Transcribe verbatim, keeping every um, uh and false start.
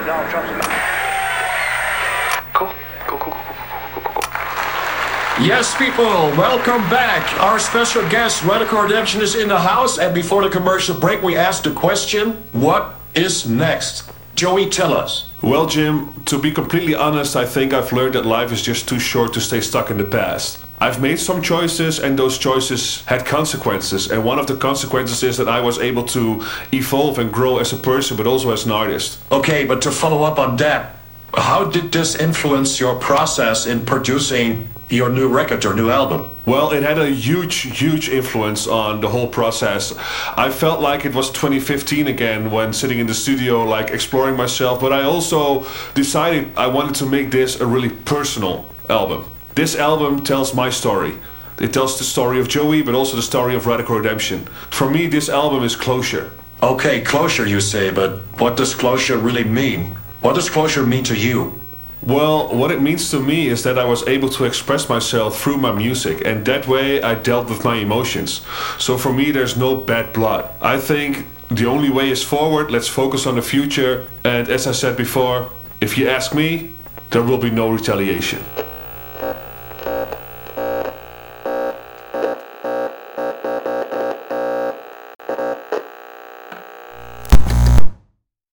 Donald Trump's... Cool. Cool, cool, cool, cool, cool, cool. Yes, people, welcome back. Our special guest, Radical Redemption, is in the house. And before the commercial break, we asked the question, what is next? Joey, tell us. Well, Jim, to be completely honest, I think I've learned that life is just too short to stay stuck in the past. I've made some choices, and those choices had consequences. And one of the consequences is that I was able to evolve and grow as a person, but also as an artist. Okay, but to follow up on that, how did this influence your process in producing your new record, your new album? Well, it had a huge, huge influence on the whole process. I felt like it was twenty fifteen again when sitting in the studio, like exploring myself, but I also decided I wanted to make this a really personal album. This album tells my story. It tells the story of Joey, but also the story of Radical Redemption. For me, this album is closure. Okay, closure you say, but what does closure really mean? What does closure mean to you? Well, what it means to me is that I was able to express myself through my music, and that way I dealt with my emotions. So for me, there's no bad blood. I think the only way is forward. Let's focus on the future. And as I said before, if you ask me, there will be no retaliation.